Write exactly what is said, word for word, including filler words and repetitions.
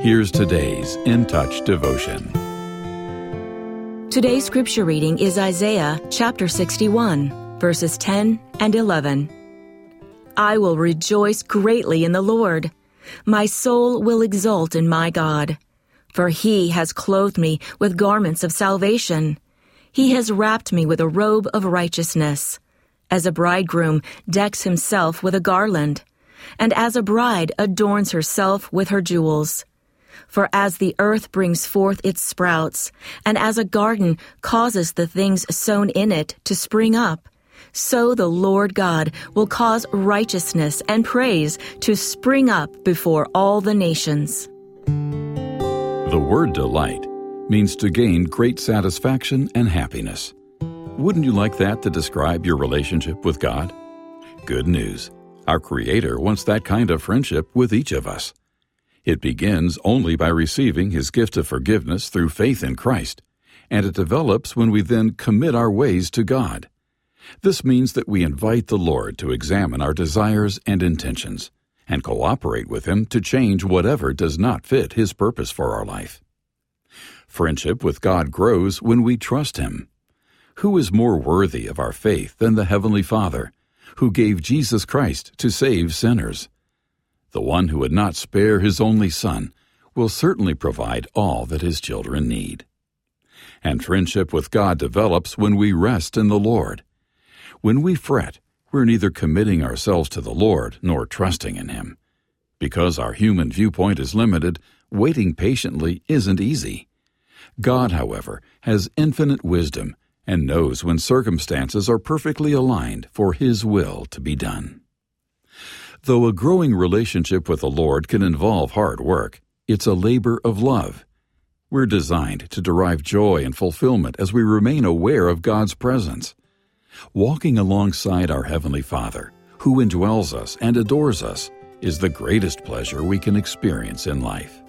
Here's today's In Touch devotion. Today's scripture reading is Isaiah chapter sixty-one, verses ten and eleven. I will rejoice greatly in the Lord. My soul will exult in my God. For he has clothed me with garments of salvation. He has wrapped me with a robe of righteousness. As a bridegroom decks himself with a garland, and as a bride adorns herself with her jewels. For as the earth brings forth its sprouts, and as a garden causes the things sown in it to spring up, so the Lord God will cause righteousness and praise to spring up before all the nations. The word delight means to gain great satisfaction and happiness. Wouldn't you like that to describe your relationship with God? Good news. Our Creator wants that kind of friendship with each of us. It begins only by receiving His gift of forgiveness through faith in Christ, and it develops when we then commit our ways to God. This means that we invite the Lord to examine our desires and intentions, and cooperate with Him to change whatever does not fit His purpose for our life. Friendship with God grows when we trust Him. Who is more worthy of our faith than the Heavenly Father, who gave Jesus Christ to save sinners? The one who would not spare His only Son will certainly provide all that His children need. And friendship with God develops when we rest in the Lord. When we fret, we're neither committing ourselves to the Lord nor trusting in Him. Because our human viewpoint is limited, waiting patiently isn't easy. God, however, has infinite wisdom and knows when circumstances are perfectly aligned for His will to be done. Though a growing relationship with the Lord can involve hard work, it's a labor of love. We're designed to derive joy and fulfillment as we remain aware of God's presence. Walking alongside our Heavenly Father, who indwells us and adores us, is the greatest pleasure we can experience in life.